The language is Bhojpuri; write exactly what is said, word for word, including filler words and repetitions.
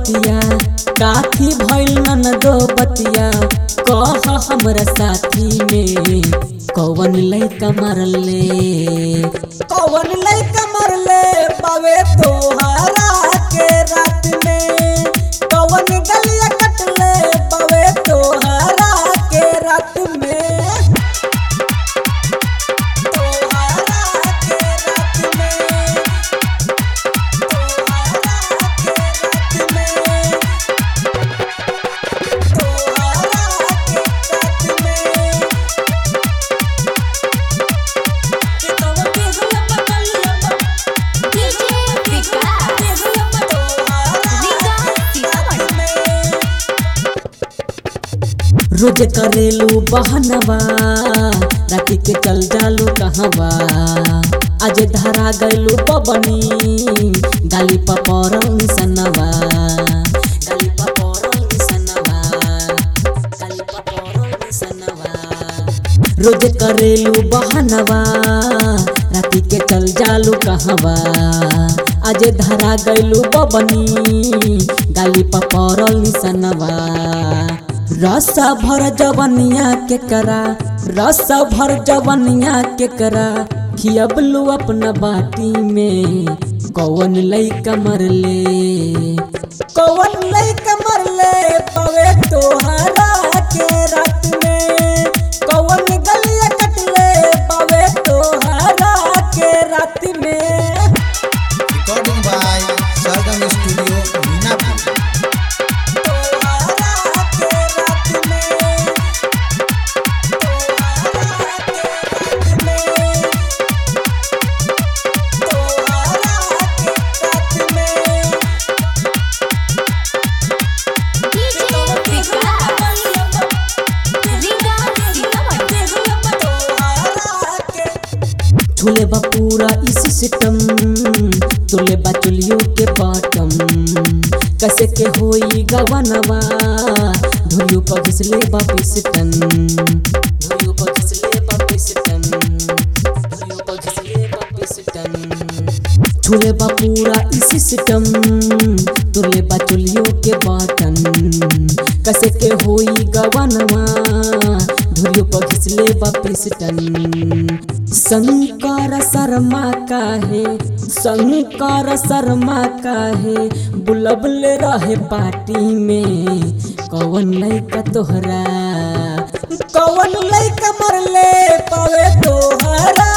बतिया काफी भइल ननदो बतिया कह हमरा साथी में कौन लइका मरले कौन लइका मरले पावे तोहरा के रात में कौन गलिया कटले पावे तोहरा के रात में रोज करेलू बहनवा राती के चल जालू कहवा आज धरा गैलू बबनी गाली पपरल निसनवा गाली पपरल निसनवा गाली पपरल निसनवा रोज करेलू बहनवा राती के चल जालू कहवा आज धरा गैलू बबनी गाली पपरल निसनवा रस भर जवनिया के करा रस भर जवनिया के करा खियबलू अपना बाटी में कौन लइका मरले कौन लइका मरले पावे तोहरा के रात में कौन गलिया कटले पावे तोहरा के रात में। Recording by Sargam studio Minapur. झूले बा पूरा इस सिस्टम तुले बा चुलियों के पाटम कैसे के होई गवनवा धुलियों पर घिसले बा पिस्टन धुलियों पर घिसले बा पिस्टन धुलियों पर घिसले बा पिस्टन झूले बा पूरा इस सिस्टम तुले बा चुलियों के बाटन कैसे के होई गवनवा धुलियों पर घिसले बा पिस्टन। शंकर शर्मा काहे शंकर शर्मा काहे बुलबले रहे पार्टी में कौन लइका तोहरा कौन लइका मरले पावे तोहरा